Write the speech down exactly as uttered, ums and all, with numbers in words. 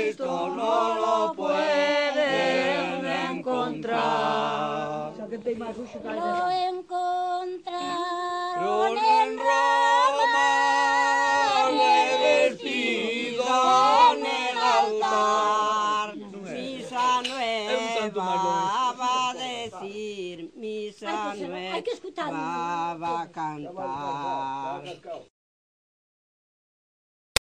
Cristo no lo pueden encontrar. Lo En encontraron Roma, le vestido en el altar. Misa nueva va a decir, misa Hay que- hay que escucharlo. nueva va a cantar.